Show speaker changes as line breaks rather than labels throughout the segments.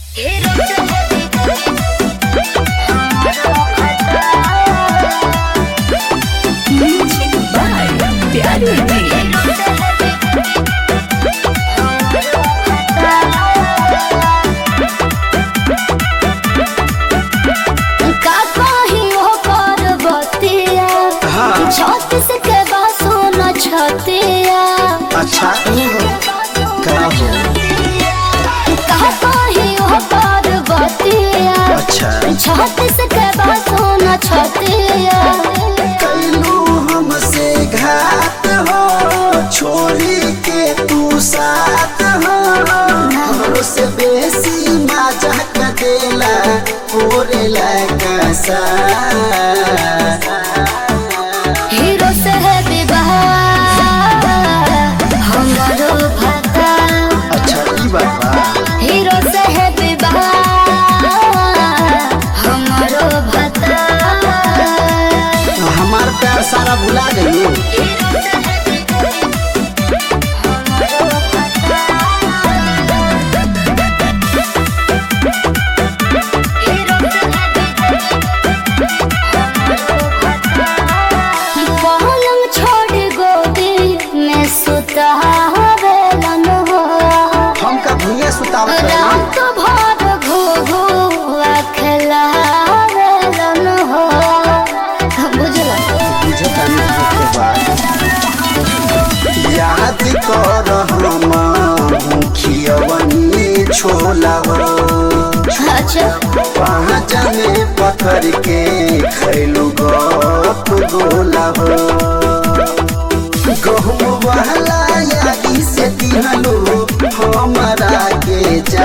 अच्छा क्या हो अच्छा
छत्तीस के बाद सोना छतिया
कैलू हमसे घात हो छोड़ी के तू साथ हो हमरो से बेसी मजा का देला ओरे लगा
हीरो से है विवाह हमारो भता
अच्छा ई बाबा
हीरो से है विवाह हमारो भता
हमार प्यार सारा भुला गई हमका भुइया सुतावत
रात भर घुघुआ खेलावेलन हो बुझला
बुझता नहीं के बाद याद कर हम खियवनी छोला हो
अच्छा
पाँच में पकड़ के खैलू गप गोला हो गहूँ वाला यादी से दिहलो हमारा के जा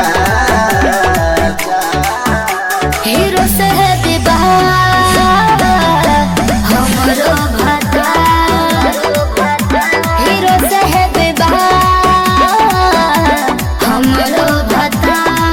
हीरो से है विवाह हमरो भता हीरो से है विवाह हमरो भता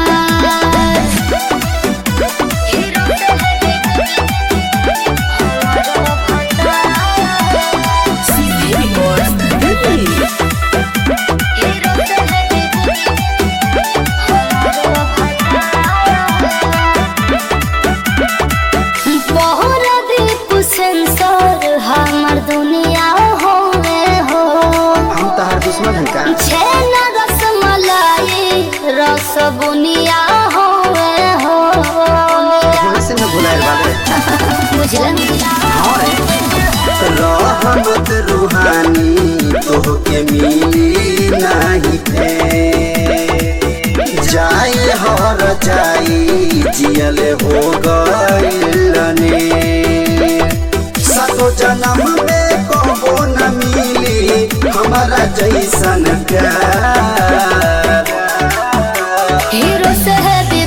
हमर दुनिया होवे हो
हम तहार दुश्मन हैं का
छेना रसमलाई रस बुनिया होवे हो
से न भुलाए बाबे
बुझलन
रहमत रूहानी तोहके मिली नहीं थे जाए हर जाई जियल हो गइलने सतो जन्म में कबो न मिली हमारा जैसन प्यार
हीरो से है